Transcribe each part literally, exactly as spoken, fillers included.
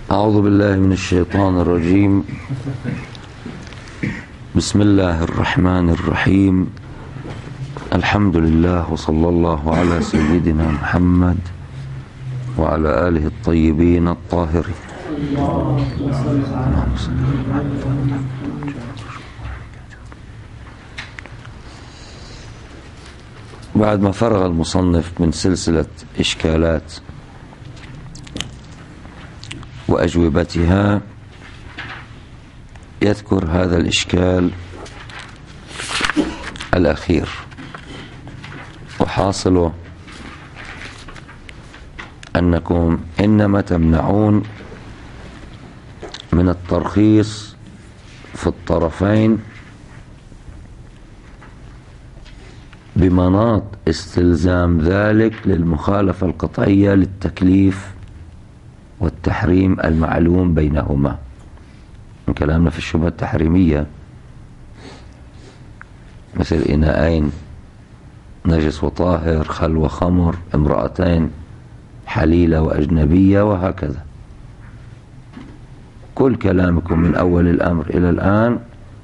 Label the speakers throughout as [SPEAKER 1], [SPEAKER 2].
[SPEAKER 1] أعوذ بالله من الشيطان الرجيم. بسم الله الرحمن الرحيم. الحمد لله وصلى الله على سيدنا محمد وعلى آله الطيبين الطاهرين. بعد ما فرغ المصنف من سلسلة إشكالات وأجوبتها يذكر هذا الإشكال الأخير، وحاصله أنكم إنما تمنعون من الترخيص في الطرفين بمناط استلزام ذلك للمخالفة القطعية للتكليف والتحريم المعلوم بينهما. من كلامنا في الشبهة التحريمية مثل إناءين نجس وطاهر، خل وخمر، امرأتين حليلة وأجنبية، وهكذا. كل كلامكم من أول الأمر إلى الآن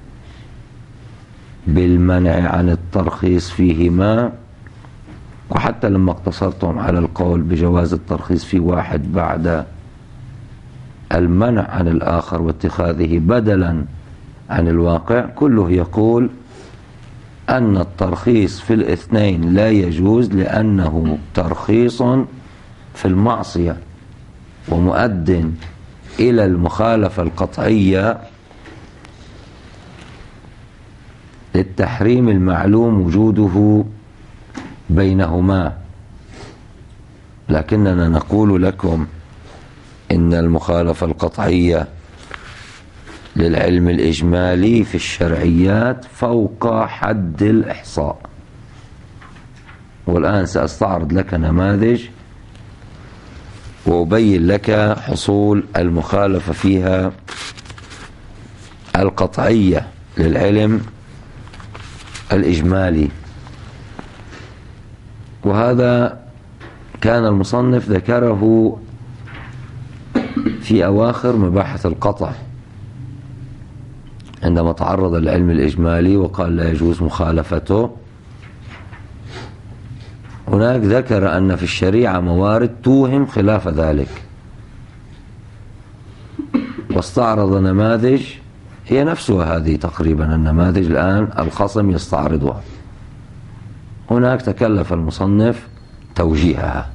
[SPEAKER 1] بالمنع عن الترخيص فيهما، وحتى لما اقتصرتم على القول بجواز الترخيص في واحد بعد المنع عن الآخر واتخاذه بدلا عن الواقع، كله يقول أن الترخيص في الاثنين لا يجوز لأنه ترخيص في المعصية ومؤد إلى المخالفة القطعية للتحريم المعلوم وجوده بينهما. لكننا نقول لكم إن المخالفة القطعية للعلم الإجمالي في الشرعيات فوق حد الإحصاء. والآن سأستعرض لك نماذج وأبين لك حصول المخالفة فيها القطعية للعلم الإجمالي. وهذا كان المصنف ذكره في أواخر مباحث القطع عندما تعرض للعلم الإجمالي وقال لا يجوز مخالفته. هناك ذكر أن في الشريعة موارد توهم خلاف ذلك، واستعرض نماذج هي نفسها هذه تقريبا النماذج الآن الخصم يستعرضها. هناك تكلف المصنف توجيهها.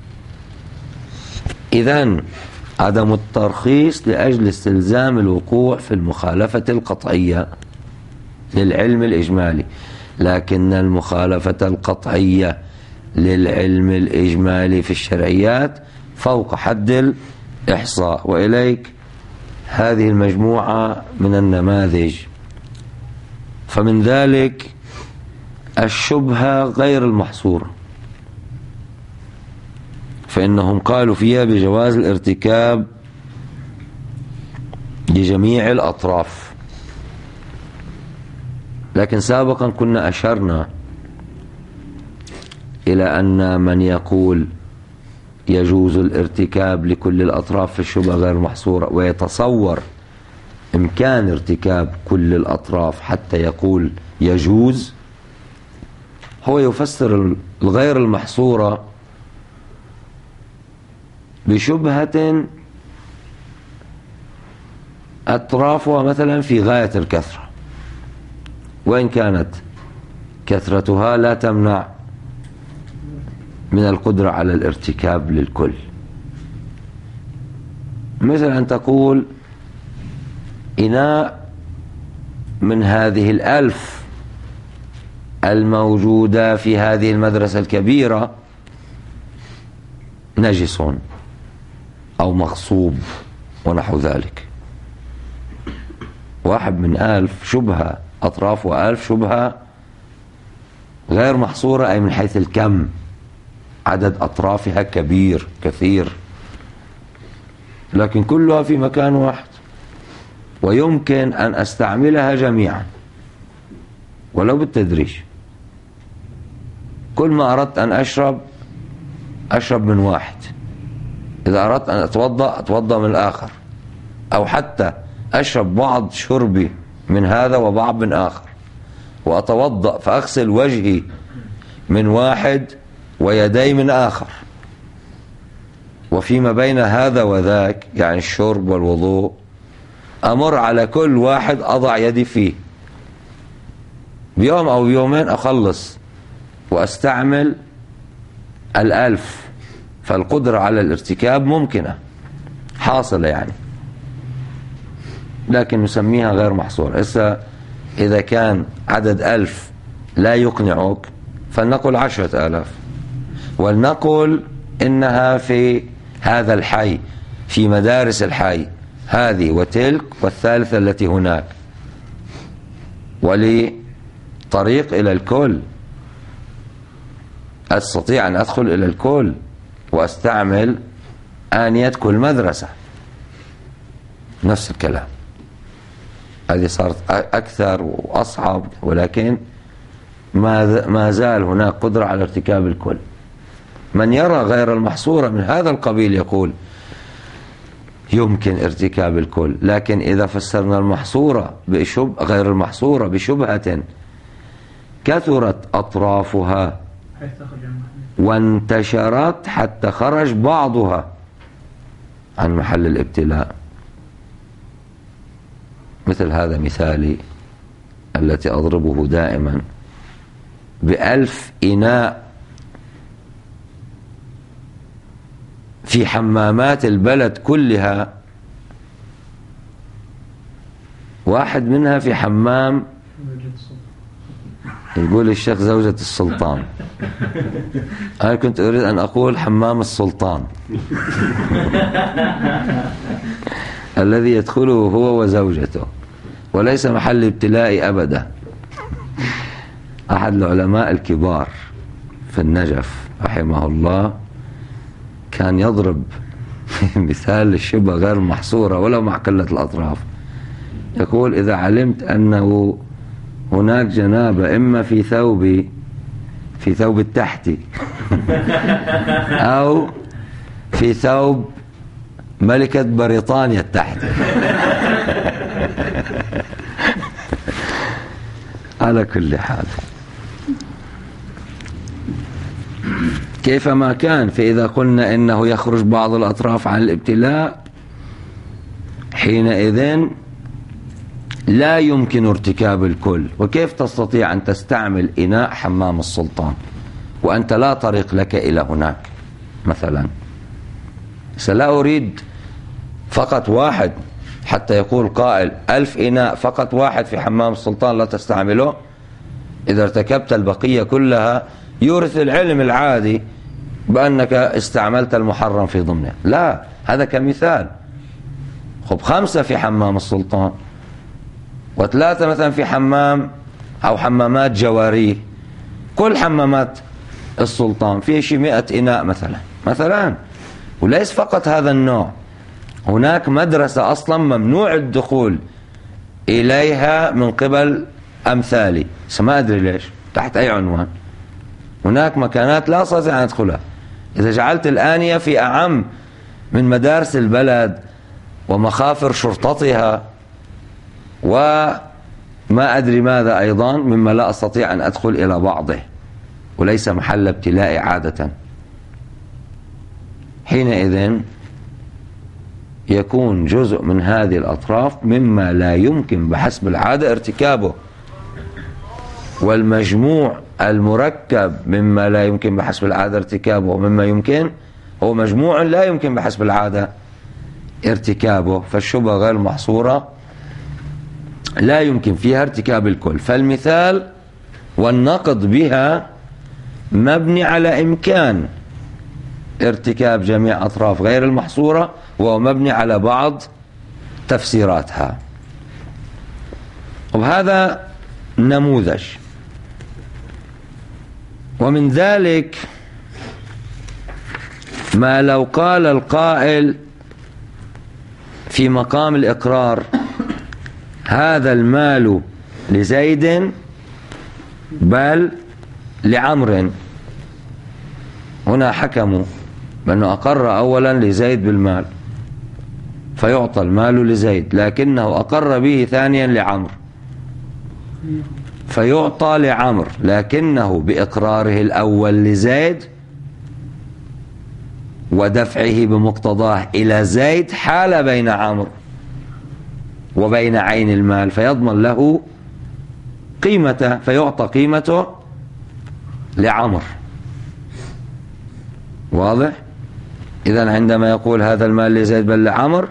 [SPEAKER 1] إذن عدم الترخيص لأجل استلزام الوقوع في المخالفة القطعية للعلم الإجمالي، لكن المخالفة القطعية للعلم الإجمالي في الشرعيات فوق حد الإحصاء. وإليك هذه المجموعة من النماذج. فمن ذلك الشبهة غير المحصورة، فإنهم قالوا فيها بجواز الارتكاب لجميع الأطراف. لكن سابقا كنا أشرنا إلى أن من يقول يجوز الارتكاب لكل الأطراف في الشبهة غير المحصورة ويتصور إمكان ارتكاب كل الأطراف حتى يقول يجوز، هو يفسر الغير المحصورة بشبهة أطرافها مثلا في غاية الكثرة، وإن كانت كثرتها لا تمنع من القدرة على الارتكاب للكل. مثل أن تقول إناء من هذه الألف الموجودة في هذه المدرسة الكبيرة نجس أو مغصوب ونحو ذلك. واحد من ألف شبهة، أطراف وألف شبهة غير محصورة، أي من حيث الكم، عدد أطرافها كبير كثير، لكن كلها في مكان واحد ويمكن أن أستعملها جميعا ولو بالتدريج. كل ما أردت أن أشرب أشرب من واحد، إذا أردت أن أتوضأ أتوضأ من الآخر. أو حتى أشرب بعض شربي من هذا وبعض من آخر، وأتوضأ فأغسل وجهي من واحد ويدي من آخر، وفيما بين هذا وذاك يعني الشرب والوضوء أمر على كل واحد أضع يدي فيه بيوم أو يومين أخلص وأستعمل الألف، فالقدرة على الارتكاب ممكنة حاصلة يعني، لكن نسميها غير محصورة. إذا كان عدد ألف لا يقنعك فلنقل عشرة آلاف، ولنقل إنها في هذا الحي، في مدارس الحي هذه وتلك والثالثة التي هناك، ولي طريق إلى الكل، أستطيع أن أدخل إلى الكل وأستعمل آنية كل مدرسة. نفس الكلام، هذه صارت أكثر وأصعب، ولكن ما زال هناك قدرة على ارتكاب الكل. من يرى غير المحصورة من هذا القبيل يقول يمكن ارتكاب الكل، لكن إذا فسرنا المحصورة بشب غير المحصورة بشبهة كثرت أطرافها وانتشرت حتى خرج بعضها عن محل الابتلاء، مثل هذا مثالي التي أضربه دائما، بألف إناء في حمامات البلد كلها، واحد منها في حمام يقول الشيخ زوجة السلطان، أنا كنت أريد أن أقول حمام السلطان الذي يدخله هو وزوجته، وليس محل ابتلاء أبدا. أحد العلماء الكبار في النجف رحمه الله كان يضرب مثال للشبهة غير المحصورة ولو مع قلة الأطراف، يقول إذا علمت أنه هناك جنابة إما في ثوبي في ثوب التحتي أو في ثوب ملكة بريطانيا التحتي على كل حال كيفما كان، فإذا قلنا إنه يخرج بعض الأطراف عن الابتلاء حينئذ لا يمكن ارتكاب الكل. وكيف تستطيع أن تستعمل إناء حمام السلطان وأنت لا طريق لك إلى هناك مثلا؟ سلا أريد فقط واحد حتى يقول قائل ألف إناء فقط واحد في حمام السلطان لا تستعمله، إذا ارتكبت البقية كلها يورث العلم العادي بأنك استعملت المحرم في ضمنه. لا، هذا كمثال. خب خمسة في حمام السلطان وثلاثة مثلا في حمام أو حمامات جواريه، كل حمامات السلطان فيه شي مئة إناء مثلا مثلا وليس فقط هذا النوع، هناك مدرسة أصلا ممنوع الدخول إليها من قبل أمثالي، ما أدري ليش تحت أي عنوان. هناك مكانات لا أستطيع أن أدخلها. إذا جعلت الآنية في أعم من مدارس البلد ومخافر شرطتها وما أدري ماذا أيضا مما لا أستطيع أن أدخل إلى بعضه وليس محل ابتلاء عادة، حينئذ يكون جزء من هذه الأطراف مما لا يمكن بحسب العادة ارتكابه، والمجموع المركب مما لا يمكن بحسب العادة ارتكابه ومما يمكن هو مجموع لا يمكن بحسب العادة ارتكابه. فالشبهة غير محصورة لا يمكن فيها ارتكاب الكل، فالمثال والنقد بها مبني على إمكان ارتكاب جميع أطراف غير المحصورة، وهو مبني على بعض تفسيراتها. وهذا نموذج. ومن ذلك ما لو قال القائل في مقام الإقرار هذا المال لزيد بل لعمر، هنا حكموا بأنه أقر أولا لزيد بالمال، فيعطى المال لزيد، لكنه أقر به ثانيا لعمرو فيعطى لعمرو، لكنه بإقراره الأول لزيد ودفعه بمقتضاه إلى زيد حال بين عمرو وبين عين المال، فيضمن له قيمته، فيعطى قيمته لعمرو. واضح؟ إذن عندما يقول هذا المال لزيد بل لعمرو،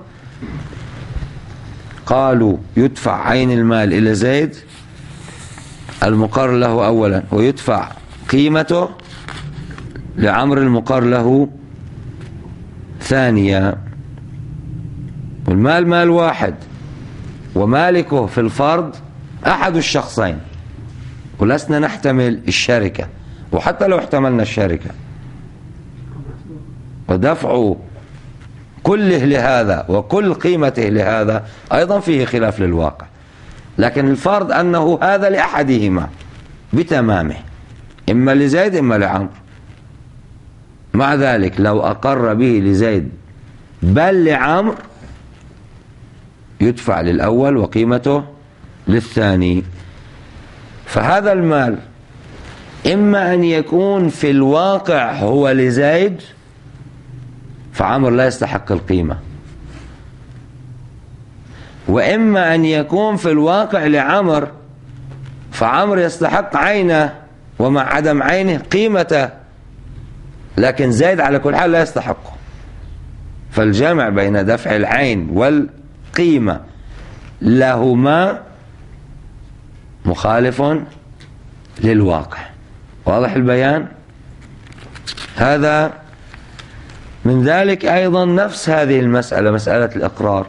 [SPEAKER 1] قالوا يدفع عين المال إلى زيد المقر له أولا، ويدفع قيمته لعمرو المقر له ثانيا. والمال مال واحد، ومالكه في الفرض أحد الشخصين، ولسنا نحتمل الشركة، وحتى لو احتملنا الشركة ودفع كله لهذا وكل قيمته لهذا أيضا فيه خلاف للواقع، لكن الفرض أنه هذا لأحدهما بتمامه، إما لزيد إما لعمرو. مع ذلك لو أقر به لزيد بل لعمرو يدفع للأول وقيمته للثاني. فهذا المال إما أن يكون في الواقع هو لزيد فعمرو لا يستحق القيمة، وإما أن يكون في الواقع لعمرو فعمرو يستحق عينه ومع عدم عينه قيمته، لكن زيد على كل حال لا يستحقه. فالجمع بين دفع العين والقيمة لهما مخالف للواقع. واضح البيان؟ هذا من ذلك أيضا نفس هذه المسألة، مسألة الإقرار،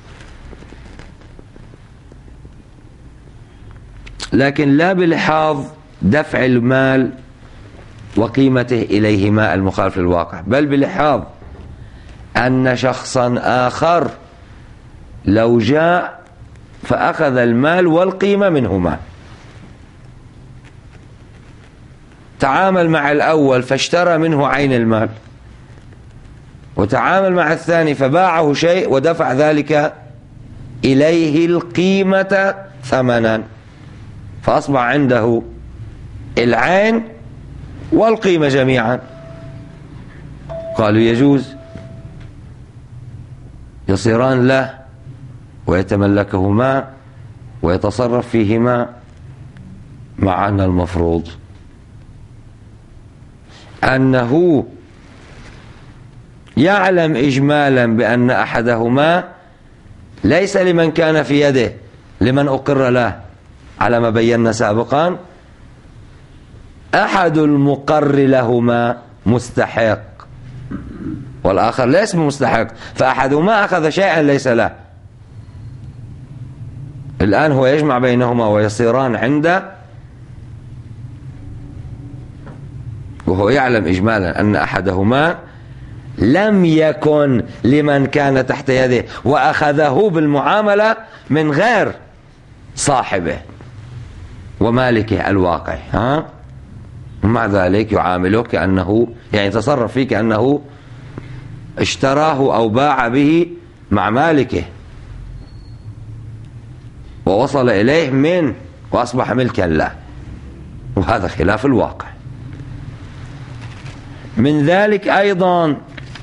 [SPEAKER 1] لكن لا بلحاظ دفع المال وقيمته إليهما المخالف للواقع، بل بلحاظ أن شخصا آخر لو جاء فأخذ المال والقيمة منهما، تعامل مع الأول فاشترى منه عين المال، وتعامل مع الثاني فباعه شيء ودفع ذلك إليه القيمة ثمنا، فأصبح عنده العين والقيمة جميعا. قالوا يجوز، يصيران له ويتملكهما ويتصرف فيهما، مع أن المفروض أنه يعلم إجمالا بأن أحدهما ليس لمن كان في يده، لمن أقر له على ما بينا سابقا، أحد المقر لهما مستحق والآخر ليس مستحق، فأحدهما أخذ شيئا ليس له، الآن هو يجمع بينهما ويصيران عنده، وهو يعلم إجمالا أن أحدهما لم يكن لمن كان تحت يده وأخذه بالمعاملة من غير صاحبه ومالكه الواقع، ها؟ ومع ذلك يعامله كأنه يعني يتصرف فيه كأنه اشتراه أو باع به مع مالكه ووصل إليه من وأصبح ملكا له، وهذا خلاف الواقع. من ذلك أيضا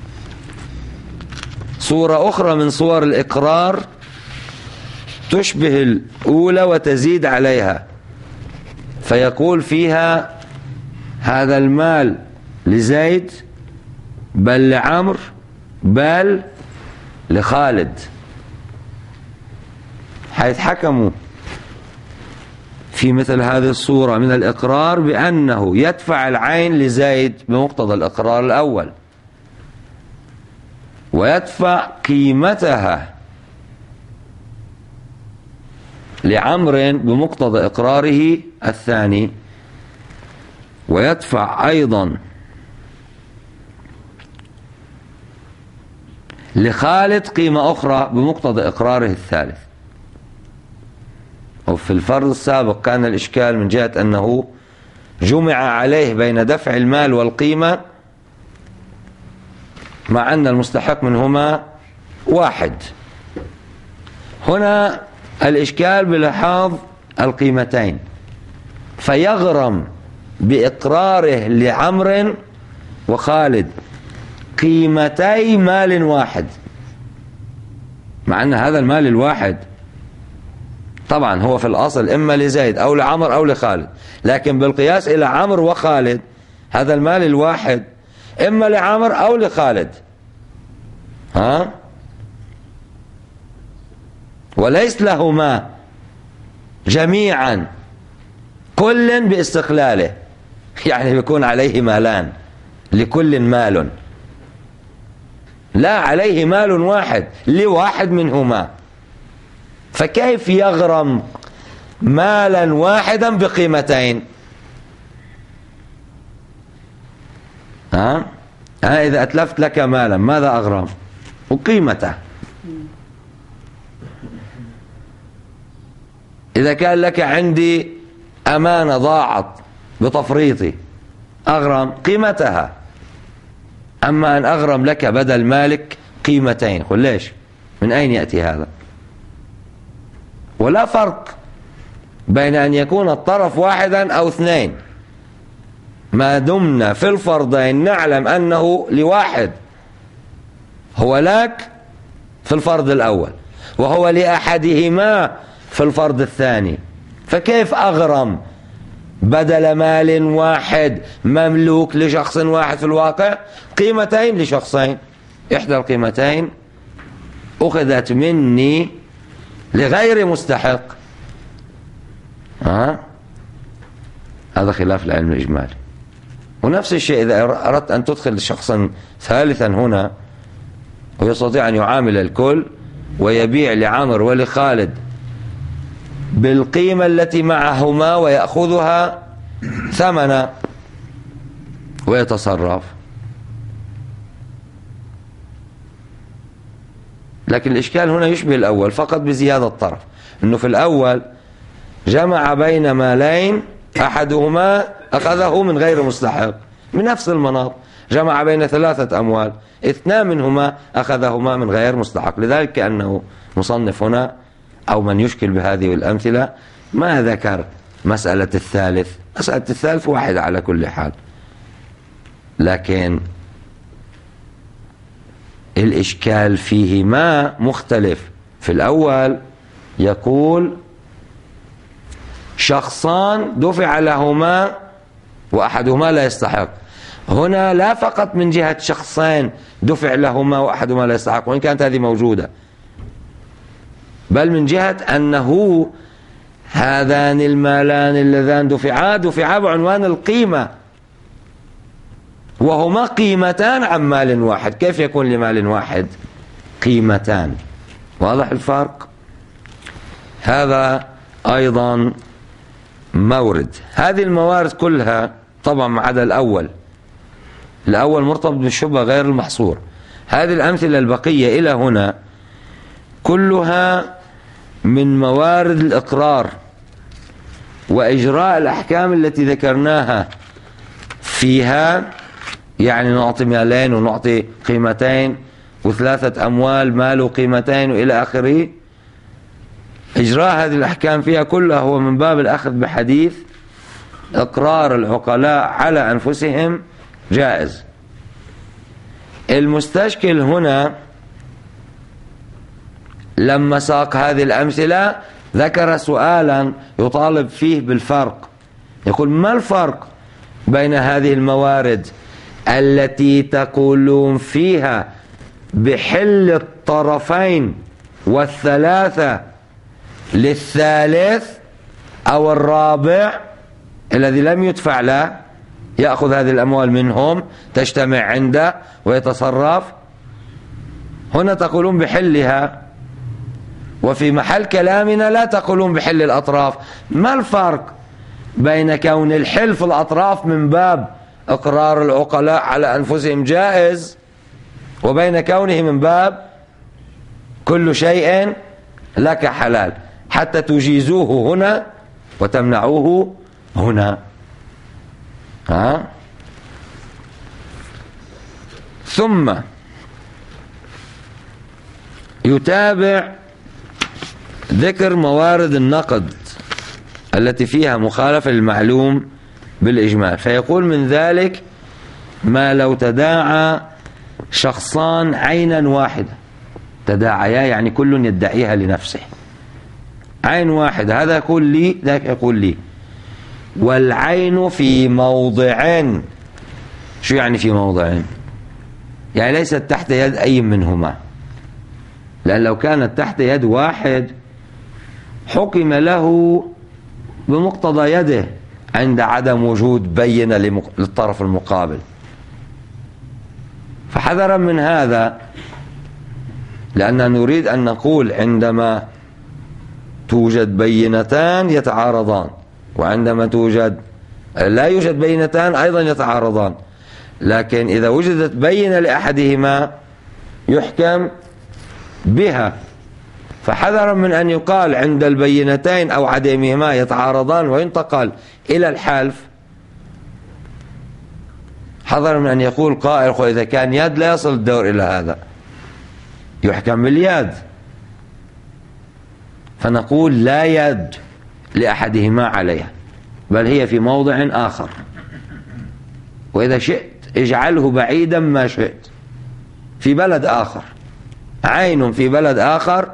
[SPEAKER 1] صورة أخرى من صور الإقرار تشبه الأولى وتزيد عليها، فيقول فيها هذا المال لزيد بل لعمرو بل لخالد، حيث حكموا في مثل هذه الصورة من الإقرار بأنه يدفع العين لزيد بمقتضى الإقرار الأول، ويدفع قيمتها لعمر بمقتضى إقراره الثاني، ويدفع أيضا لخالد قيمة أخرى بمقتضى إقراره الثالث. وفي الفرض السابق كان الإشكال من جهة أنه جمع عليه بين دفع المال والقيمة مع أن المستحق منهما واحد، هنا الإشكال بلحاظ القيمتين، فيغرم بإقراره لعمر وخالد قيمتي مال واحد، مع أن هذا المال الواحد طبعا هو في الأصل إما لزيد أو لعمر أو لخالد، لكن بالقياس إلى عمر وخالد هذا المال الواحد إما لعمر أو لخالد، ها، وليس لهما جميعا كل باستقلاله، يعني يكون عليه مالان، لكل مال، لا، عليه مال واحد لواحد منهما، فكيف يغرم مالا واحدا بقيمتين؟ ها؟ ها إذا أتلفت لك مالا ماذا أغرم؟ وقيمته. إذا كان لك عندي أمانة ضاعت بتفريطي أغرم قيمتها، أما أن أغرم لك بدل مالك قيمتين، قل ليش؟ من أين يأتي هذا؟ ولا فرق بين أن يكون الطرف واحدا أو اثنين، ما دمنا في الفرضين نعلم أنه لواحد، هو لك في الفرض الأول وهو لأحدهما في الفرض الثاني، فكيف أغرم بدل مال واحد مملوك لشخص واحد في الواقع قيمتين لشخصين؟ إحدى القيمتين أخذت مني لغير مستحق. ها؟ هذا خلاف العلم الإجمالي. ونفس الشيء إذا أردت أن تدخل شخصا ثالثا هنا ويستطيع أن يعامل الكل ويبيع لعمر ولخالد بالقيمة التي معهما ويأخذها ثمنا ويتصرف، لكن الإشكال هنا يشبه الأول فقط بزيادة الطرف، أنه في الأول جمع بين مالين أحدهما أخذه من غير مستحق من نفس المناط، جمع بين ثلاثة أموال اثنان منهما أخذهما من غير مستحق، لذلك كأنه مصنف هنا أو من يشكل بهذه الأمثلة ما ذكر مسألة الثالث. مسألة الثالث واحدة على كل حال، لكن الإشكال فيه ما مختلف. في الأول يقول شخصان دفع لهما وأحدهما لا يستحق، هنا لا فقط من جهة شخصين دفع لهما وأحدهما لا يستحق وإن كانت هذه موجودة، بل من جهة أنه هذان المالان اللذان دفعا دفعا بعنوان القيمة وهما قيمتان عن مال واحد، كيف يكون لمال واحد قيمتان؟ واضح الفرق؟ هذا أيضا مورد. هذه الموارد كلها طبعا ما عدا الأول، الأول مرتبط بالشبهة غير المحصور. هذه الأمثلة البقية إلى هنا كلها من موارد الإقرار وإجراء الأحكام التي ذكرناها فيها، يعني نعطي مالين ونعطي قيمتين وثلاثة أموال مال وقيمتين وإلى آخره. إجراء هذه الأحكام فيها كلها هو من باب الأخذ بحديث إقرار العقلاء على أنفسهم جائز. المستشكل هنا لما ساق هذه الأمثلة ذكر سؤالا يطالب فيه بالفرق، يقول ما الفرق بين هذه الموارد التي تقولون فيها بحل الطرفين والثلاثة للثالث أو الرابع الذي لم يدفع له يأخذ هذه الأموال منهم تجتمع عنده ويتصرف، هنا تقولون بحلها، وفي محل كلامنا لا تقولون بحل الأطراف. ما الفرق بين كون الحل في الأطراف من باب إقرار العقلاء على أنفسهم جائز وبين كونه من باب كل شيء لك حلال، حتى تجيزوه هنا وتمنعوه هنا؟ ها؟ ثم يتابع ذكر موارد النقد التي فيها مخالفة للمعلوم بالإجمال، فيقول من ذلك ما لو تداعى شخصان عينا واحدة، تداعيا يعني كل يدعيها لنفسه، عين واحدة، هذا يقول لي ذاك يقول لي، والعين في موضعين. شو يعني في موضعين؟ يعني ليست تحت يد أي منهما، لأن لو كانت تحت يد واحد حكم له بمقتضى يده عند عدم وجود بينة للطرف المقابل. فحذرا من هذا، لأننا نريد أن نقول عندما توجد بينتان يتعارضان، وعندما توجد لا يوجد بينتان أيضا يتعارضان، لكن إذا وجدت بينة لأحدهما يحكم بها. فحذرا من أن يقال عند البينتين أو عدمهما يتعارضان وينتقل إلى الحلف، حذرا من أن يقول قائل إذا كان يد لا يصل الدور إلى هذا، يحكم باليد. فنقول لا يد لأحدهما عليها، بل هي في موضع آخر، وإذا شئت اجعله بعيدا ما شئت، في بلد آخر، عين في بلد آخر،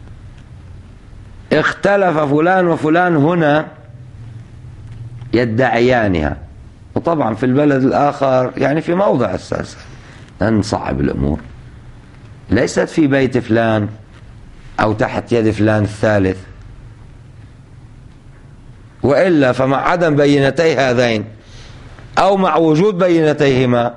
[SPEAKER 1] اختلف فلان وفلان هنا يدعيانها، وطبعا في البلد الآخر يعني في موضع أساسا، نصعب الأمور، ليست في بيت فلان أو تحت يد فلان الثالث، وإلا فمع عدم بينتي هذين أو مع وجود بينتيهما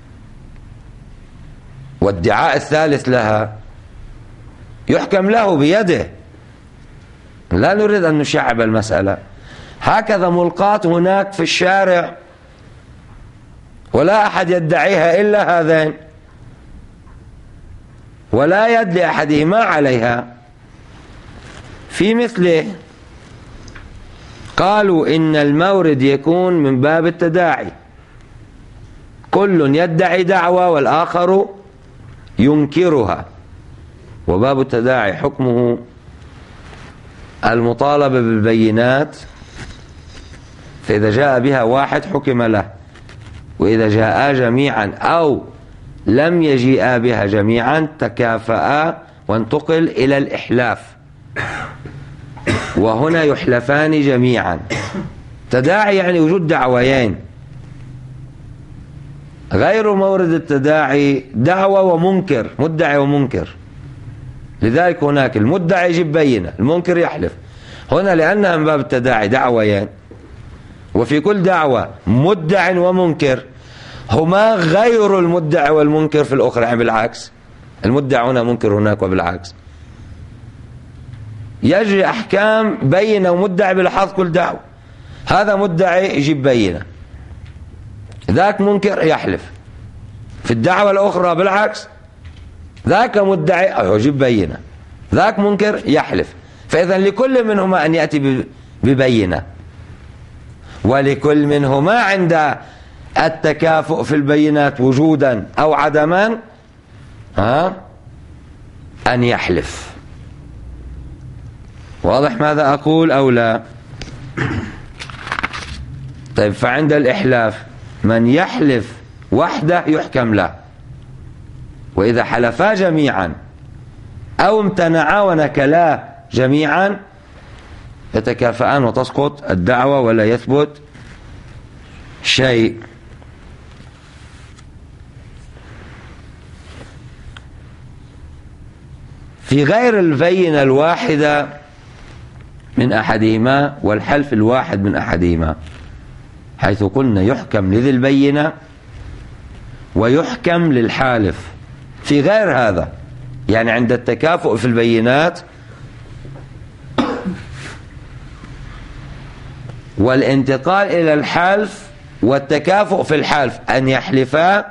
[SPEAKER 1] وادعاء الثالث لها يحكم له بيده. لا نريد أن نشعب المسألة، هكذا ملقاة هناك في الشارع ولا أحد يدعيها إلا هذين، ولا يد لأحدهما عليها. في مثله قالوا إن المورد يكون من باب التداعي، كل يدعي دعوة والآخر ينكرها، وباب التداعي حكمه المطالبة بالبينات، فإذا جاء بها واحد حكم له، وإذا جاء جميعا أو لم يجيء بها جميعا تكافأ وانتقل إلى الإحلاف، وهنا يحلفان جميعا. تداعي يعني وجود دعويين، غير مورد التداعي دعوة ومنكر، مدعي ومنكر، لذلك هناك المدعي يجيب بينة، المنكر يحلف. هنا لأنها من باب التداعي دعويين، وفي كل دعوة مدع ومنكر، هما غير المدعي والمنكر في الأخرى، يعني بالعكس، المدعي هنا منكر هناك وبالعكس، يجري أحكام بينة ومدعي بلحاظ كل دعوة. هذا مدعي يجيب بينة، ذاك منكر يحلف. في الدعوة الأخرى بالعكس، ذاك مدعي يجيب بينة، ذاك منكر يحلف. فإذا لكل منهما أن يأتي ببينة، ولكل منهما عند التكافؤ في البينات وجودا أو عدما ها أن يحلف. واضح ماذا أقول أو لا؟ طيب، فعند الإحلاف من يحلف وحده يحكم له، وإذا حلفا جميعا أو امتنعا ونكلا جميعا يتكافئان وتسقط الدعوة ولا يثبت شيء. في غير البينة الواحدة من أحدهما والحلف الواحد من أحدهما، حيث قلنا يحكم لذي البينة ويحكم للحالف. في غير هذا يعني عند التكافؤ في البينات والانتقال إلى الحلف والتكافؤ في الحلف أن يحلفا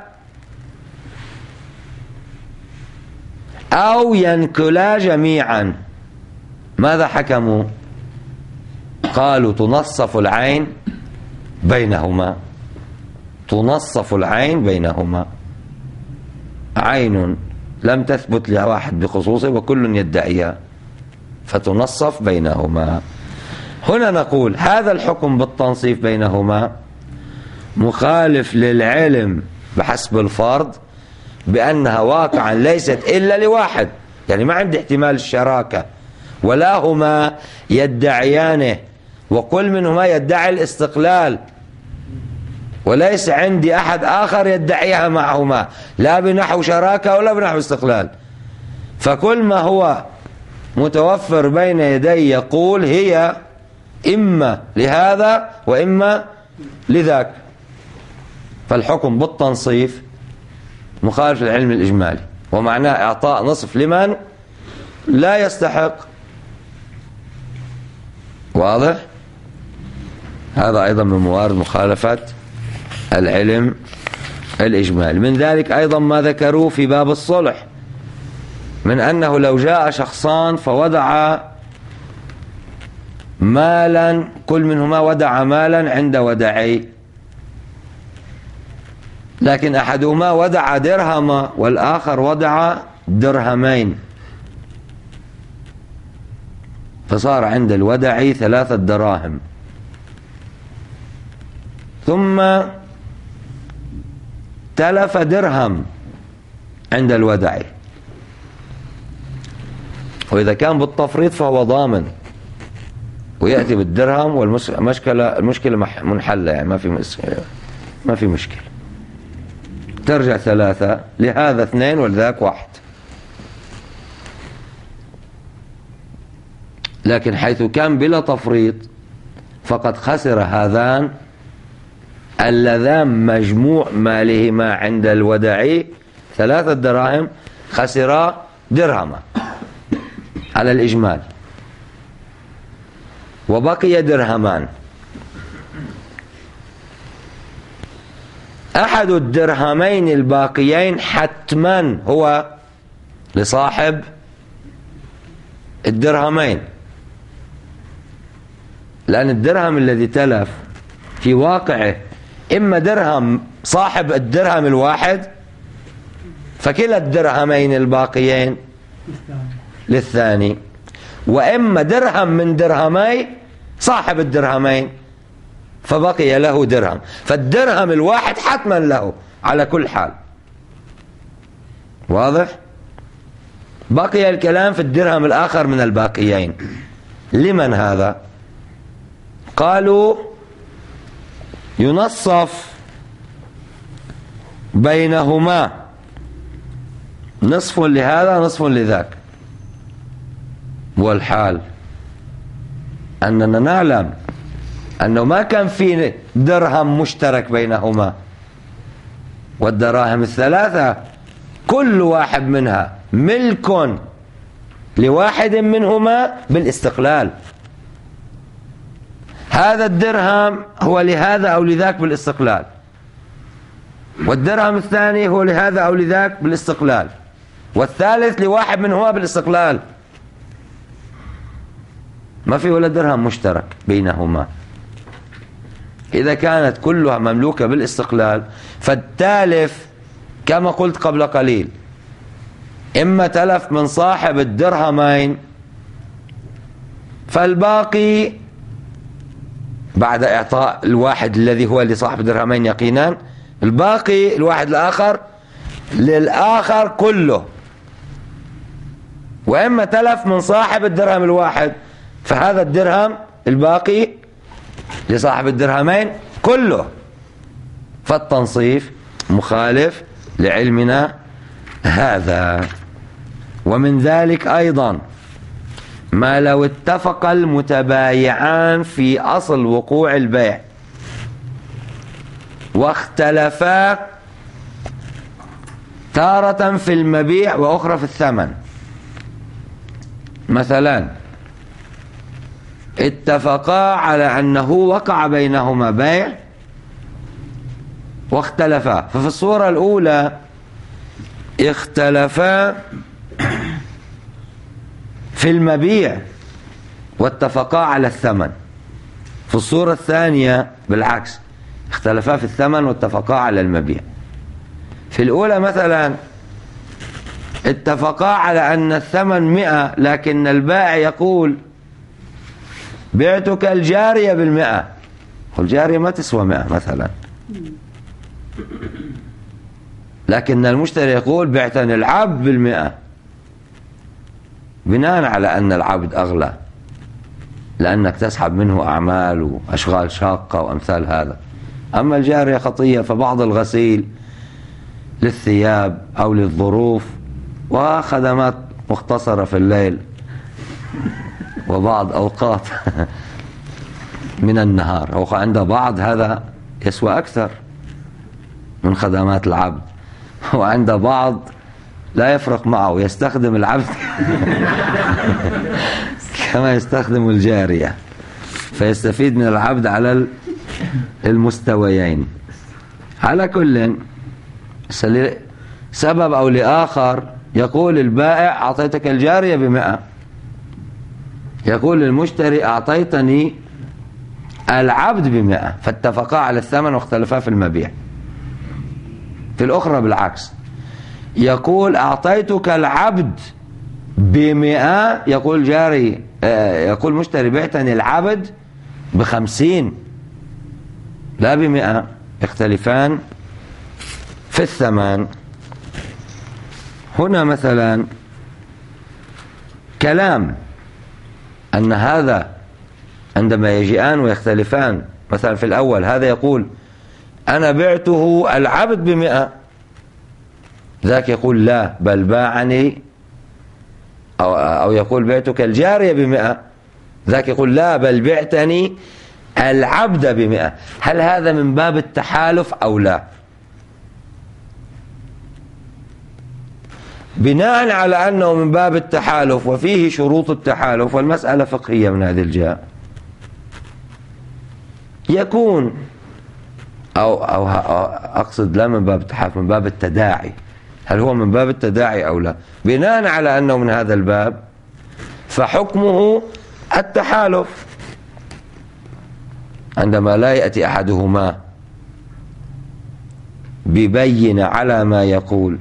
[SPEAKER 1] أو ينكلا جميعا، ماذا حكموا؟ قالوا تنصف العين بينهما، تنصف العين بينهما، عين لم تثبت لواحد بخصوصه وكل يدعيها، فتنصف بينهما. هنا نقول هذا الحكم بالتنصيف بينهما مخالف للعلم بحسب الفرض بأنها واقعا ليست إلا لواحد، يعني ما عندي احتمال الشراكة، ولا هما يدعيانه، وكل منهما يدعي الاستقلال، وليس عندي أحد آخر يدعيها معهما لا بنحو شراكة ولا بنحو استقلال. فكل ما هو متوفر بين يدي يقول هي إما لهذا وإما لذاك. فالحكم بالتنصيف مخالف للعلم الإجمالي، ومعناه إعطاء نصف لمن لا يستحق. واضح؟ هذا أيضا من موارد مخالفة العلم الإجمالي. من ذلك أيضا ما ذكروه في باب الصلح من أنه لو جاء شخصان فودع مالا، كل منهما ودع مالا عند ودعي، لكن أحدهما ودع درهم والآخر ودع درهمين، فصار عند الودعي ثلاثة دراهم، ثم تلف درهم عند الودعي، وإذا كان بالتفريط فهو ضامن ويأتي بالدرهم، والمشكلة المشكلة منحلة، يعني ما في ما في مشكلة، ترجع ثلاثة لهذا اثنين ولذاك واحد. لكن حيث كان بلا تفريط فقد خسر هذان اللذان مجموع مالهما عند الودعي ثلاثة دراهم، خسرا درهما على الإجمال، وبقي درهمان. أحد الدرهمين الباقيين حتما هو لصاحب الدرهمين، لأن الدرهم الذي تلف في واقعه إما درهم صاحب الدرهم الواحد، فكلا الدرهمين الباقيين للثاني، وإما درهم من درهمي صاحب الدرهمين فبقي له درهم، فالدرهم الواحد حتما له على كل حال. واضح؟ بقي الكلام في الدرهم الآخر من الباقيين. لمن هذا؟ قالوا ينصف بينهما، نصف لهذا نصف لذاك، والحال أننا نعلم أنه ما كان في درهم مشترك بينهما، والدراهم الثلاثة كل واحد منها ملك لواحد منهما بالاستقلال. هذا الدرهم هو لهذا أو لذاك بالاستقلال، والدرهم الثاني هو لهذا أو لذاك بالاستقلال، والثالث لواحد منهما بالاستقلال. ما في ولا درهم مشترك بينهما. إذا كانت كلها مملوكة بالاستقلال فالتالف كما قلت قبل قليل إما تلف من صاحب الدرهمين، فالباقي بعد إعطاء الواحد الذي هو لصاحب الدرهمين يقينا، الباقي الواحد الآخر للآخر كله، وإما تلف من صاحب الدرهم الواحد فهذا الدرهم الباقي لصاحب الدرهمين كله. فالتنصيف مخالف لعلمنا هذا. ومن ذلك أيضا ما لو اتفق المتبايعان في أصل وقوع البيع واختلفا تارة في المبيع وأخرى في الثمن. مثلا اتفقا على أنه وقع بينهما بيع واختلفا، ففي الصورة الأولى اختلفا في المبيع واتفقا على الثمن، في الصورة الثانية بالعكس اختلفا في الثمن واتفقا على المبيع. في الأولى مثلا اتفقا على أن الثمن مئة، لكن البائع يقول بعتك الجارية بالمئة، والجارية ما تسوى مئة مثلا، لكن المشتري يقول بعتني العبد بالمئة، بناء على أن العبد أغلى لأنك تسحب منه أعمال وأشغال شاقة وأمثال هذا. أما الجارية خطية، فبعض الغسيل للثياب أو للظروف وخدمات مختصرة في الليل وبعض أوقات من النهار، وعند بعض هذا يسوى أكثر من خدمات العبد، وعند بعض لا يفرق معه، يستخدم العبد كما يستخدم الجارية، فيستفيد من العبد على المستويين. على كل سبب أو لآخر يقول البائع أعطيتك الجارية بمئة، يقول المشتري أعطيتني العبد بمئة، فاتفقا على الثمن واختلفا في المبيع. في الأخرى بالعكس، يقول أعطيتك العبد بمئة، يقول جاري يقول مشتري بعتني العبد بخمسين لا بمئة، يختلفان في الثمن. هنا مثلا كلام أن هذا عندما يجيئان ويختلفان، مثلا في الأول هذا يقول أنا بعته العبد بمئة، ذاك يقول لا بل باعني، أو, أو يقول بعتك الجارية بمئة، ذاك يقول لا بل بعتني العبد بمئة. هل هذا من باب التحالف أو لا؟ بناء على أنه من باب التحالف وفيه شروط التحالف، والمسألة فقهية من هذه الجهة، يكون أو, أو, أو أقصد لا من باب التحالف، من باب التداعي. هل هو من باب التداعي أو لا؟ بناء على أنه من هذا الباب فحكمه التحالف، عندما لا يأتي أحدهما ببين على ما يقول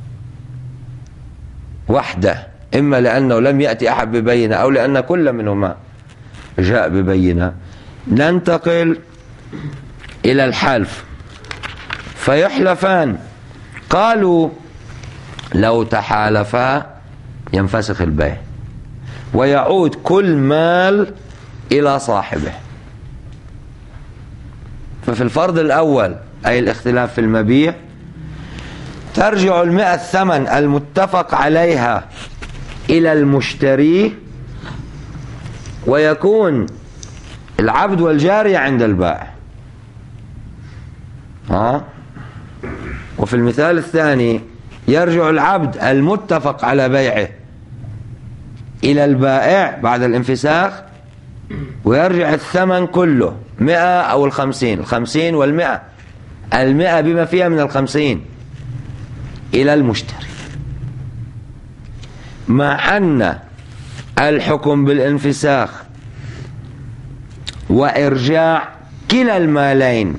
[SPEAKER 1] وحده، إما لأنه لم يأتي أحد ببينة أو لأن كل منهما جاء ببينة، ننتقل إلى الحلف فيحلفان. قالوا لو تحالفا ينفسخ البيع ويعود كل مال إلى صاحبه. ففي الفرض الأول أي الاختلاف في المبيع، ترجع المئة الثمن المتفق عليها إلى المشتري، ويكون العبد والجارية عند البائع. ها؟ وفي المثال الثاني يرجع العبد المتفق على بيعه إلى البائع بعد الانفساخ، ويرجع الثمن كله مئة أو الخمسين، الخمسين والمئة، المئة بما فيها من الخمسين إلى المشتري، مع أن الحكم بالانفساخ وإرجاع كلا المالين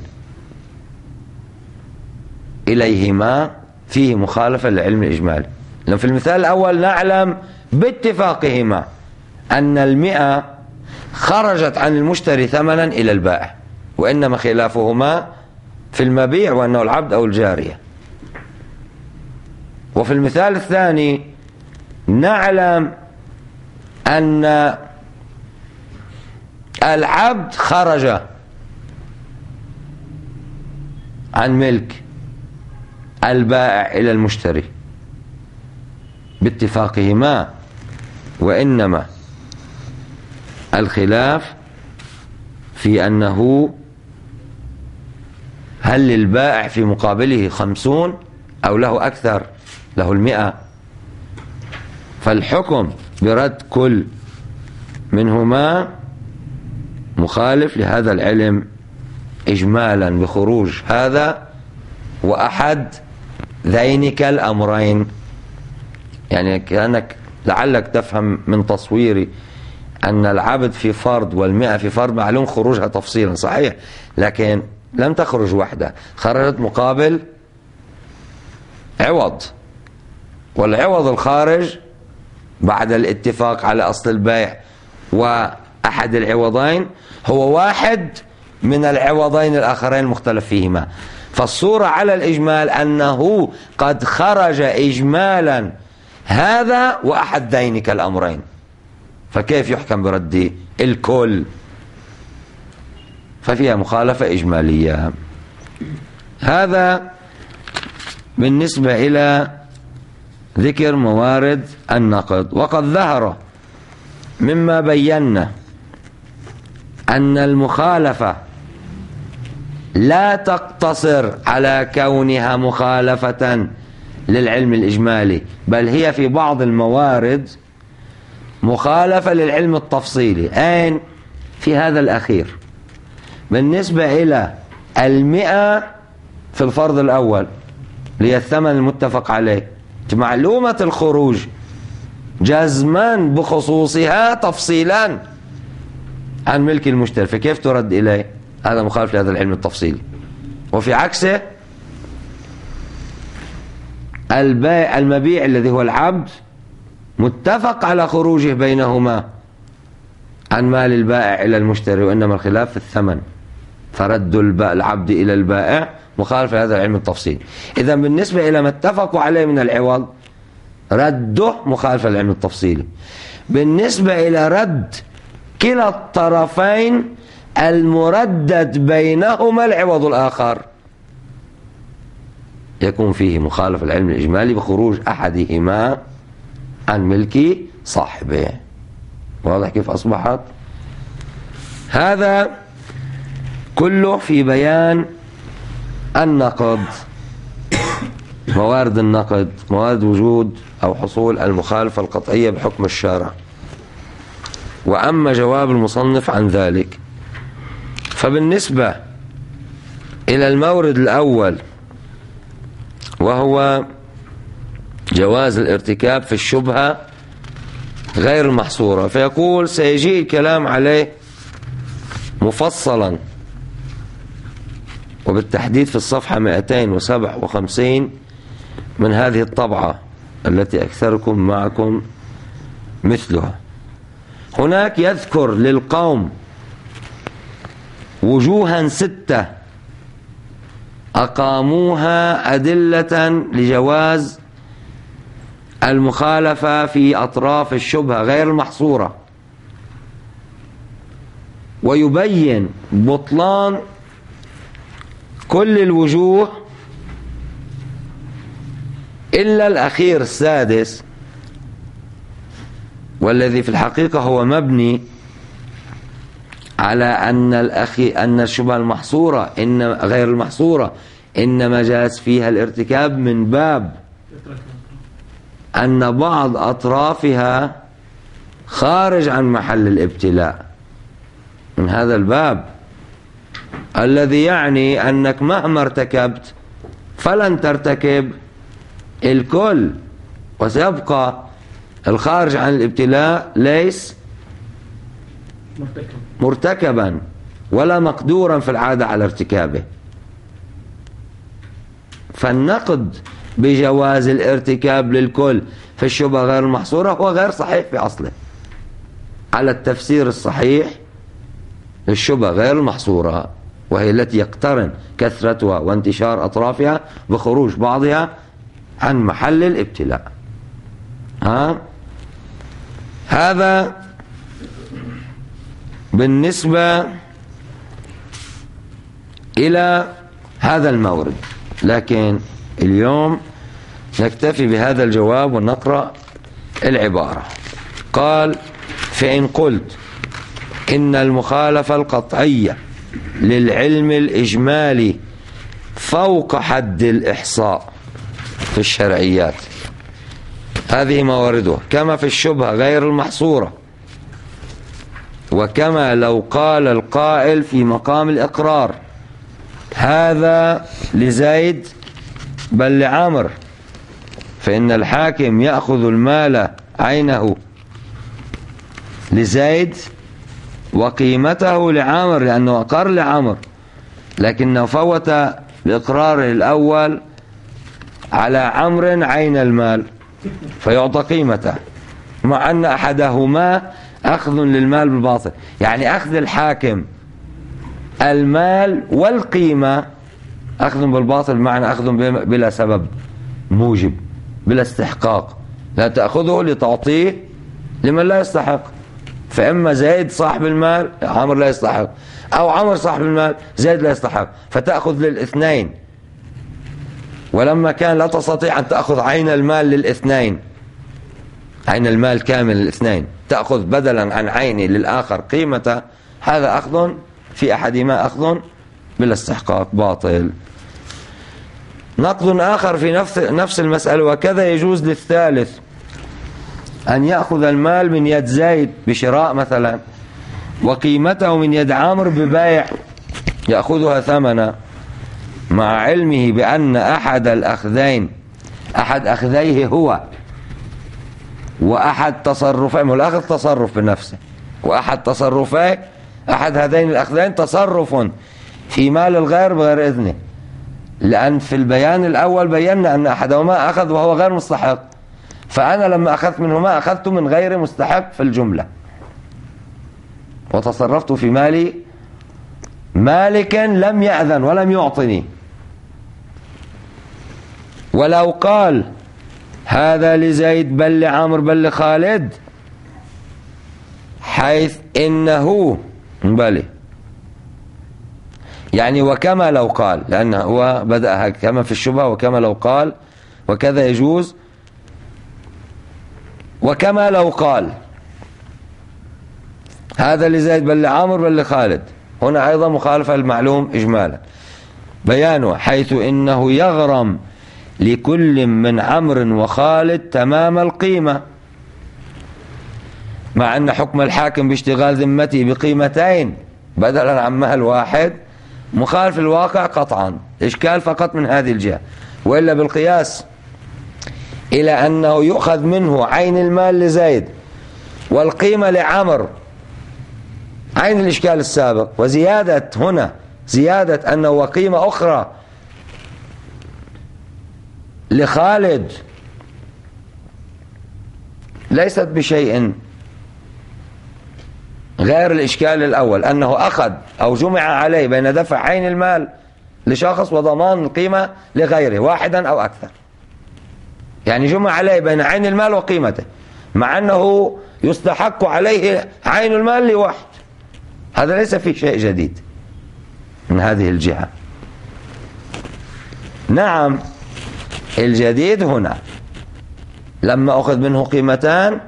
[SPEAKER 1] إليهما فيه مخالفة للعلم الإجمالي. لأن في المثال الأول نعلم باتفاقهما أن المئة خرجت عن المشتري ثمنا إلى البائع، وإنما خلافهما في المبيع وأنه العبد أو الجارية. وفي المثال الثاني نعلم أن العبد خرج عن ملك البائع إلى المشتري باتفاقهما، وإنما الخلاف في أنه هل للبائع في مقابله خمسون أو له أكثر، له المئة. فالحكم برد كل منهما مخالف لهذا العلم إجمالا بخروج هذا وأحد ذينك الأمرين. يعني كأنك لعلك تفهم من تصويري أن العبد في فرض والمئة في فرض معلوم خروجها تفصيلا صحيح، لكن لم تخرج وحدة، خرجت مقابل عوض، والعوض الخارج بعد الاتفاق على أصل البيع وأحد العوضين هو واحد من العوضين الآخرين المختلف فيهما. فالصورة على الإجمال أنه قد خرج إجمالا هذا وأحد ذينك الأمرين، فكيف يحكم برد الكل؟ ففيها مخالفة إجمالية. هذا بالنسبة إلى ذكر موارد النقد. وقد ظهر مما بينا أن المخالفة لا تقتصر على كونها مخالفة للعلم الإجمالي، بل هي في بعض الموارد مخالفة للعلم التفصيلي. أين؟ في هذا الأخير بالنسبة إلى المئة في الفرض الأول اللي هي الثمن المتفق عليه، معلومة الخروج جزما بخصوصها تفصيلا عن ملك المشتري، فكيف ترد إليه؟ هذا مخالف لهذا العلم التفصيلي. وفي عكسه البيع المبيع الذي هو العبد متفق على خروجه بينهما عن مال البائع إلى المشتري، وإنما الخلاف في الثمن، فرد العبد إلى البائع مخالف لهذا العلم التفصيلي. إذا بالنسبة إلى ما اتفقوا عليه من العوض رده مخالف للعلم التفصيلي. بالنسبة إلى رد كلا الطرفين المردد بينهما العوض الآخر يكون فيه مخالف العلم الإجمالي بخروج أحدهما عن ملك صاحبه. واضح كيف أصبحت؟ هذا كله في بيان النقد، موارد النقد، موارد وجود أو حصول المخالفة القطعية بحكم الشارع. وأما جواب المصنف عن ذلك فبالنسبة إلى المورد الأول وهو جواز الارتكاب في الشبهة غير المحصورة، فيقول سيجيء الكلام عليه مفصلا وبالتحديد في الصفحة مئتين وسبعة وخمسين من هذه الطبعة التي أكثركم معكم مثلها. هناك يذكر للقوم وجوها ستة أقاموها أدلة لجواز المخالفة في أطراف الشبهة غير المحصورة، ويبين بطلان كل الوجوه إلا الأخير السادس، والذي في الحقيقة هو مبني على أن الأخي أن الشبهة المحصورة إن غير المحصورة إنما جاز فيها الارتكاب من باب أن بعض أطرافها خارج عن محل الابتلاء، من هذا الباب الذي يعني أنك مهما ارتكبت فلن ترتكب الكل، وسيبقى الخارج عن الابتلاء ليس مرتكبا ولا مقدورا في العادة على ارتكابه. فالنقد بجواز الارتكاب للكل في الشبهة غير المحصورة هو غير صحيح في أصله على التفسير الصحيح للشبهة غير المحصورة، وهي التي يقترن كثرتها وانتشار أطرافها بخروج بعضها عن محل الابتلاء. ها؟ هذا بالنسبة إلى هذا المورد. لكن اليوم نكتفي بهذا الجواب ونقرأ العبارة. قال: فإن قلت إن المخالفة القطعية للعلم الإجمالي فوق حد الإحصاء في الشرعيات، هذه مواردها كما في الشبهة غير المحصورة، وكما لو قال القائل في مقام الإقرار هذا لزيد بل لعمر، فإن الحاكم يأخذ المال عينه لزيد وقيمته لعمر لأنه أقر لعمر، لكنه فوت بإقراره الأول على عمر عين المال فيعطى قيمته، مع أن أحدهما أخذ للمال بالباطل. يعني أخذ الحاكم المال والقيمة أخذ بالباطل، بمعنى أخذ بلا سبب موجب، بلا استحقاق. لا تأخذه لتعطيه لمن لا يستحق. فإما زيد صاحب المال عمر لا يستحق، أو عمر صاحب المال زيد لا يستحق، فتأخذ للاثنين. ولما كان لا تستطيع أن تأخذ عين المال للاثنين، عين المال كامل للاثنين، تأخذ بدلا عن عيني للآخر قيمة، هذا أخذ في أحدهما أخذ بلا استحقاق باطل. نقض آخر في نفس نفس المسألة: وكذا يجوز للثالث أن يأخذ المال من يد زيد بشراء مثلا، وقيمته من يد عامر ببيع يأخذها ثمنا، مع علمه بأن أحد الأخذين أحد أخذيه هو، وأحد تصرفيه، والأخذ تصرف بنفسه، وأحد تصرفيه أحد هذين الأخذين تصرف في مال الغير بغير إذنه. لأن في البيان الأول بينا أن أحدهما أخذ وهو غير مستحق، فأنا لما أخذت منهما أخذت من غير مستحق في الجملة، وتصرفت في مالي مالكا لم يأذن ولم يعطني. ولو قال هذا لزيد بل لعمر بل لخالد، حيث إنه بلي، يعني وكما لو قال، لأنه هو بدأها كما في الشبهة، وكما لو قال وكذا يجوز، وكما لو قال هذا لزيد بل لعمر بل لخالد، هنا أيضا مخالفة المعلوم إجمالا. بيانه: حيث إنه يغرم لكل من عمرو وخالد تمام القيمة، مع أن حكم الحاكم باشتغال ذمته بقيمتين بدلا عن مال واحد مخالف الواقع قطعا. إشكال فقط من هذه الجهة، وإلا بالقياس إلى أنه يؤخذ منه عين المال لزيد والقيمة لعمر، عين الإشكال السابق، وزيادة هنا زيادة أنه وقيمة أخرى لخالد ليست بشيء غير الإشكال الأول، أنه أخذ أو جمع عليه بين دفع عين المال لشخص وضمان القيمة لغيره واحدا أو أكثر. يعني جمع عليه بين عين المال وقيمته، مع أنه يستحق عليه عين المال لواحد. هذا ليس فيه شيء جديد من هذه الجهة. نعم، الجديد هنا لما أخذ منه قيمتان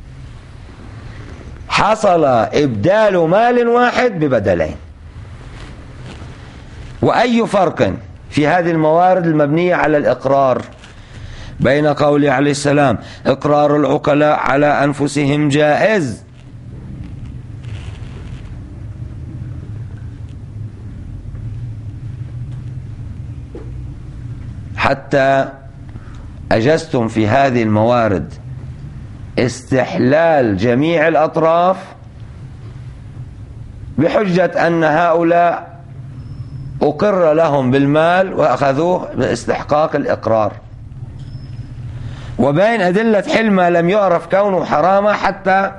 [SPEAKER 1] حصل إبدال مال واحد ببدلين. وأي فرق في هذه الموارد المبنية على الإقرار بين قوله عليه السلام: إقرار العقلاء على أنفسهم جائز، حتى أجزتم في هذه الموارد استحلال جميع الأطراف بحجة أن هؤلاء أقر لهم بالمال وأخذوه باستحقاق الإقرار. وبين أدلة حل ما لم يعرف كونه حراما حتى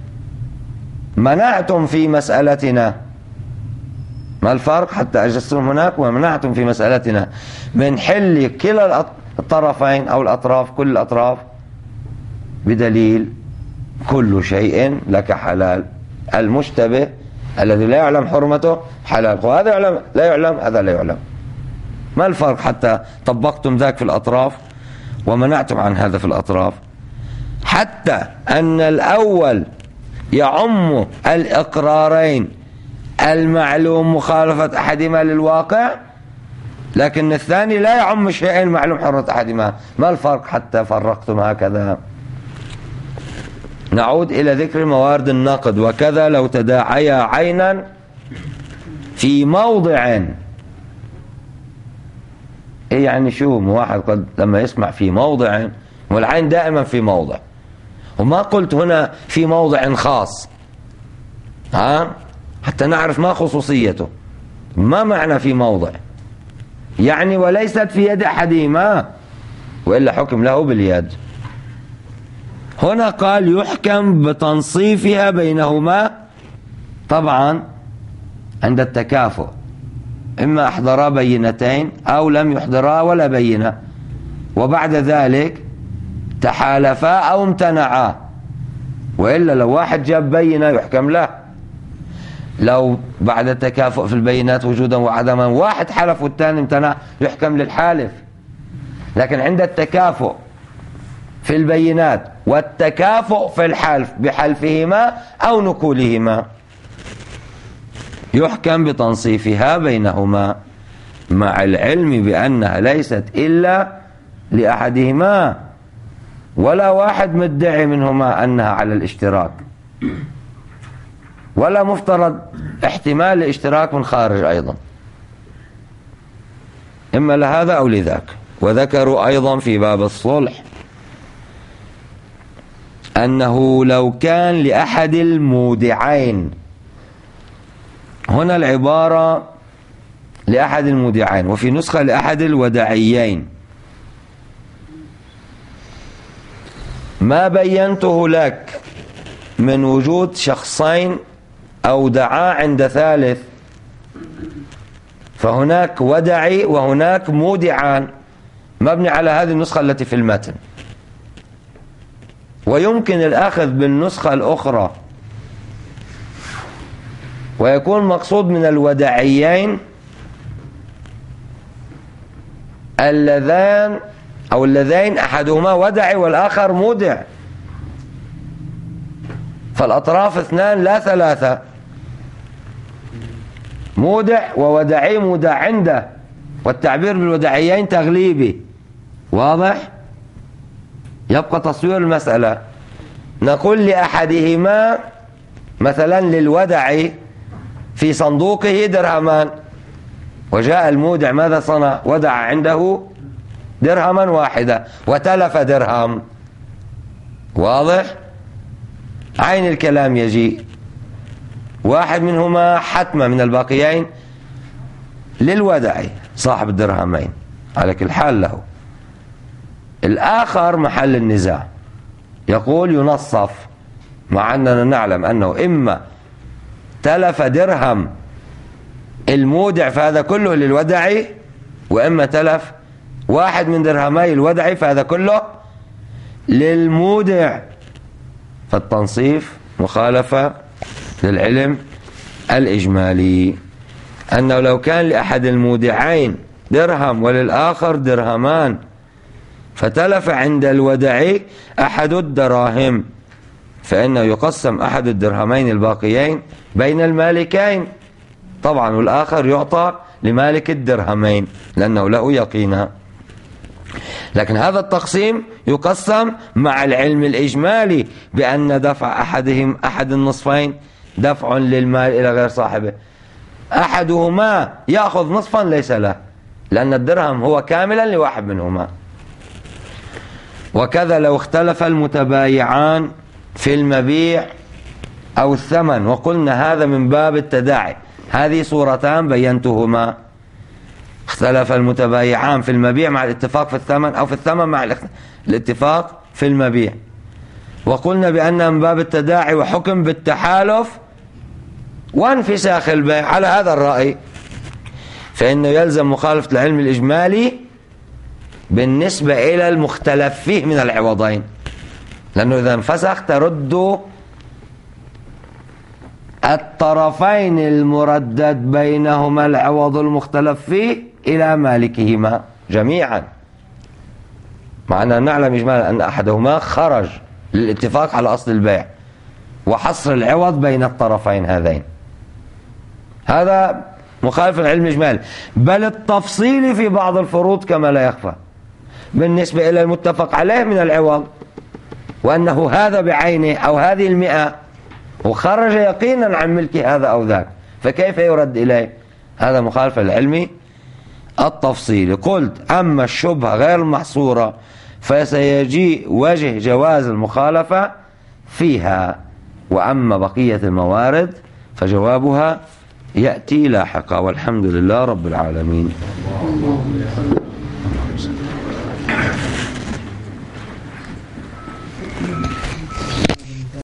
[SPEAKER 1] منعتم في مسألتنا. ما الفرق؟ حتى أجزتم هناك ومنعتم في مسألتنا من حل كلا الطرفين أو الأطراف، كل الأطراف، بدليل كل شيء لك حلال. المشتبه الذي لا يعلم حرمته حلال، وهذا يعلم لا يعلم، هذا لا يعلم. ما الفرق حتى طبقتم ذاك في الأطراف ومنعتم عن هذا في الأطراف؟ حتى أن الأول يعم الإقرارين المعلوم مخالفة أحدهما للواقع، لكن الثاني لا يعم شيئين معلوم حرمة أحدهما. ما الفرق حتى فرقتم هكذا؟ نعود إلى ذكر موارد النقد. وكذا لو تداعيا عينا في موضع. إيه يعني شو واحد قد لما يسمع في موضع، والعين دائما في موضع، وما قلت هنا في موضع خاص، ها حتى نعرف ما خصوصيته. ما معنى في موضع؟ يعني وليست في يد أحدهما، وإلا حكم له باليد. هنا قال يحكم بتنصيفها بينهما طبعا عند التكافؤ، إما أحضرا بينتين أو لم يحضرا ولا بينة، وبعد ذلك تحالفا أو امتنعا، وإلا لو واحد جاب بينة يحكم له. لو بعد التكافؤ في البينات وجودا وعدما واحد حلف والثاني امتنع يحكم للحالف. لكن عند التكافؤ في البينات والتكافؤ في الحلف بحلفهما أو نقولهما يحكم بتنصيفها بينهما، مع العلم بأنها ليست إلا لأحدهما، ولا واحد مدعي منهما أنها على الاشتراك، ولا مفترض احتمال الاشتراك من خارج أيضا، إما لهذا أو لذاك. وذكروا أيضا في باب الصلح أنه لو كان لأحد المودعين، هنا العبارة لأحد المودعين، وفي نسخة لأحد الودعيين، ما بينته لك من وجود شخصين أو دعا عند ثالث، فهناك ودعي وهناك مودعان، مبني على هذه النسخة التي في المتن. ويمكن الأخذ بالنسخة الأخرى ويكون مقصود من الودعيين اللذان أو اللذين أحدهما ودعي والآخر مودع، فالأطراف اثنان لا ثلاثة، مودع وودعي مودع عنده، والتعبير بالودعيين تغليبي واضح. يبقى تصوير المسألة، نقول لأحدهما مثلا للودعي في صندوقه درهمان، وجاء المودع ماذا صنع؟ ودع عنده درهما واحدة وتلف درهم، واضح؟ عين الكلام يجي واحد منهما حتما من الباقيين للودعي صاحب الدرهمين على كل حال له، الآخر محل النزاع، يقول ينصف، مع أننا نعلم أنه إما تلف درهم المودع فهذا كله للودعي، وإما تلف واحد من درهمي الودعي فهذا كله للمودع. فالتنصيف مخالفة للعلم الإجمالي، أنه لو كان لأحد المودعين درهم وللآخر درهمان فتلف عند الودعي أحد الدراهم، فإنه يقسم أحد الدرهمين الباقيين بين المالكين طبعا، والآخر يعطى لمالك الدرهمين لأنه له يقينها. لكن هذا التقسيم يقسم مع العلم الإجمالي بأن دفع أحدهم أحد النصفين دفع للمال إلى غير صاحبه، أحدهما يأخذ نصفا ليس له، لأن الدرهم هو كاملا لواحد منهما. وكذا لو اختلف المتبايعان في المبيع أو الثمن، وقلنا هذا من باب التداعي، هذه صورتان بينتهما، اختلف المتبايعان في المبيع مع الاتفاق في الثمن، أو في الثمن مع الاتفاق في المبيع، وقلنا بأن من باب التداعي وحكم بالتحالف وانفساخ البيع. على هذا الرأي فإنه يلزم مخالفة العلم الإجمالي بالنسبة إلى المختلف فيه من العوضين، لأنه إذا انفسخ ترد الطرفين المردد بينهما العوض المختلف فيه إلى مالكهما جميعا، مع أننا نعلم إجمالا أن أحدهما خرج للاتفاق على أصل البيع وحصر العوض بين الطرفين هذين. هذا مخالف العلم الإجمالي، بل التفصيل في بعض الفروض كما لا يخفى بالنسبة إلى المتفق عليه من العوض، وأنه هذا بعينه أو هذه المئة وخرج يقينا عن ملك هذا أو ذاك، فكيف يرد إليه؟ هذا مخالف العلم التفصيلي. قلت أما الشبهة غير المحصورة فسيجيء وجه جواز المخالفة فيها، وأما بقية الموارد فجوابها يأتي لاحقا، والحمد لله رب العالمين.